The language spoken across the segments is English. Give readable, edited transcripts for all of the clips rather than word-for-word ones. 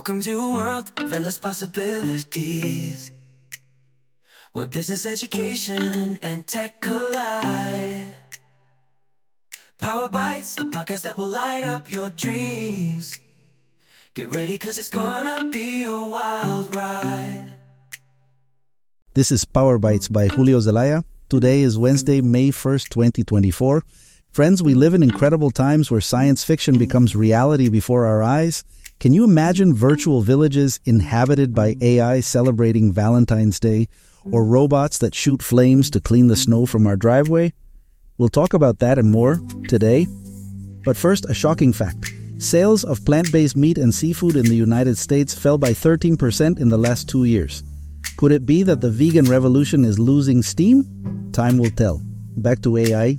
Welcome to a world of endless possibilities, where business, education, and tech collide. Power Bites, the podcast that will light up your dreams. Get ready, cause it's gonna be a wild ride. This is Power Bites by Julio Zelaya. Today is Wednesday, May 1st, 2024. Friends, we live in incredible times where science fiction becomes reality before our eyes. Can you imagine virtual villages inhabited by AI celebrating Valentine's Day, or robots that shoot flames to clean the snow from our driveway? We'll talk about that and more today. But first, a shocking fact. Sales of plant-based meat and seafood in the United States fell by 13% in the last 2 years. Could it be that the vegan revolution is losing steam? Time will tell. Back to AI.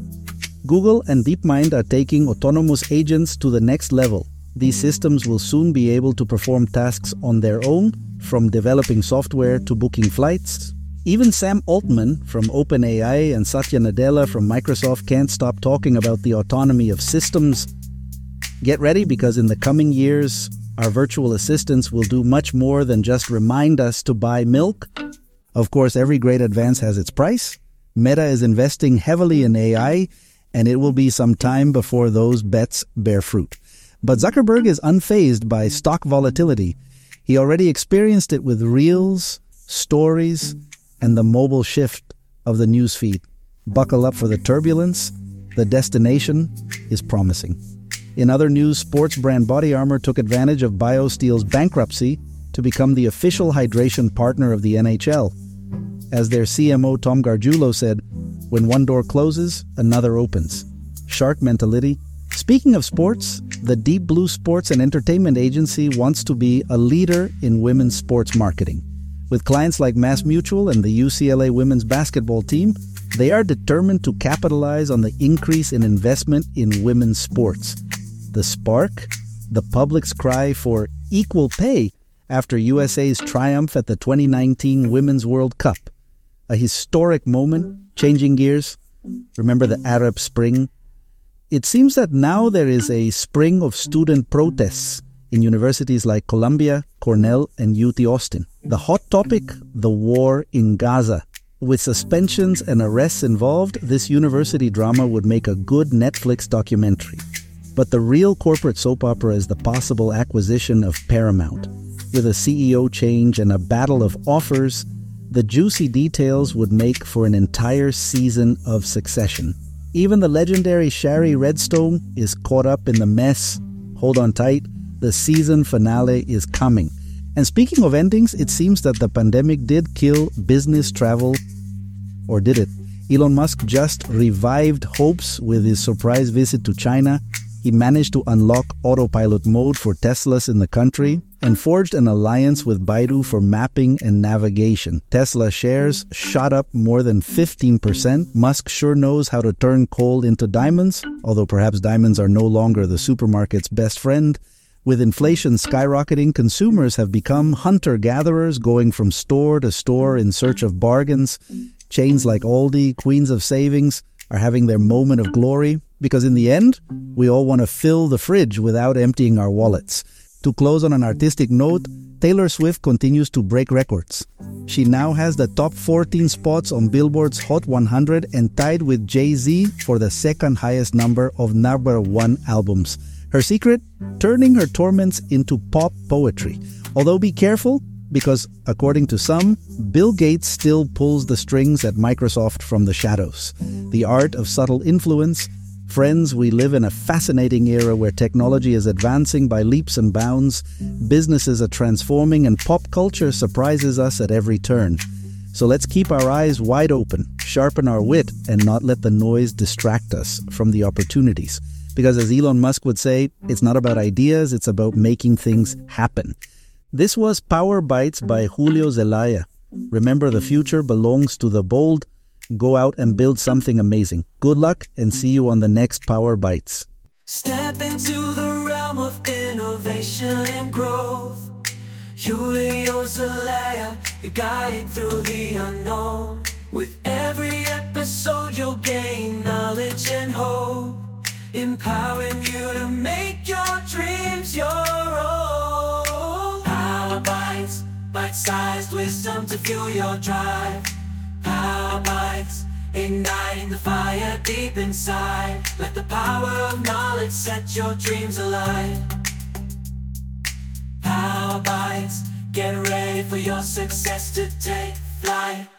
Google and DeepMind are taking autonomous agents to the next level. These systems will soon be able to perform tasks on their own, from developing software to booking flights. Even Sam Altman from OpenAI and Satya Nadella from Microsoft can't stop talking about the autonomy of systems. Get ready, because in the coming years, our virtual assistants will do much more than just remind us to buy milk. Of course, every great advance has its price. Meta is investing heavily in AI, and it will be some time before those bets bear fruit. But Zuckerberg is unfazed by stock volatility. He already experienced it with Reels, Stories, and the mobile shift of the newsfeed. Buckle up for the turbulence. The destination is promising. In other news, sports brand Body Armor took advantage of BioSteel's bankruptcy to become the official hydration partner of the NHL. As their CMO Tom Gargiulo said, "When one door closes, another opens." Shark mentality. Speaking of sports, the Deep Blue Sports and Entertainment Agency wants to be a leader in women's sports marketing. With clients like MassMutual and the UCLA women's basketball team, they are determined to capitalize on the increase in investment in women's sports. The spark? The public's cry for equal pay after USA's triumph at the 2019 Women's World Cup. A historic moment. Changing gears. Remember the Arab Spring? It seems that now there is a spring of student protests in universities like Columbia, Cornell, and UT Austin. The hot topic, the war in Gaza. With suspensions and arrests involved, this university drama would make a good Netflix documentary. But the real corporate soap opera is the possible acquisition of Paramount. With a CEO change and a battle of offers, the juicy details would make for an entire season of Succession. Even the legendary Shari Redstone is caught up in the mess. Hold on tight, the season finale is coming. And speaking of endings, it seems that the pandemic did kill business travel. Or did it? Elon Musk just revived hopes with his surprise visit to China. He managed to unlock autopilot mode for Teslas in the country and forged an alliance with Baidu for mapping and navigation. Tesla shares shot up more than 15%. Musk sure knows how to turn coal into diamonds, although perhaps diamonds are no longer the supermarket's best friend. With inflation skyrocketing, consumers have become hunter-gatherers, going from store to store in search of bargains. Chains like Aldi, Queens of Savings, are having their moment of glory, because in the end, we all want to fill the fridge without emptying our wallets. To close on an artistic note, Taylor Swift continues to break records. She now has the top 14 spots on Billboard's Hot 100 and tied with Jay-Z for the second highest number of #1 albums. Her secret? Turning her torments into pop poetry. Although be careful, because according to some, Bill Gates still pulls the strings at Microsoft from the shadows. The art of subtle influence. Friends, we live in a fascinating era where technology is advancing by leaps and bounds, businesses are transforming, and pop culture surprises us at every turn. So let's keep our eyes wide open, sharpen our wit, and not let the noise distract us from the opportunities. Because as Elon Musk would say, it's not about ideas, it's about making things happen. This was Power Bites by Julio Zelaya. Remember, the future belongs to the bold. Go out and build something amazing. Good luck, and see you on the next Power Bites. Step into the realm of innovation and growth. Julio Zelaya, your guide through the unknown. With every episode you'll gain knowledge and hope, empowering you to make your dreams your own. bite-sized wisdom to fuel your drive. Power Bites, igniting the fire deep inside. Let the power of knowledge set your dreams alive. Power Bites, get ready for your success to take flight.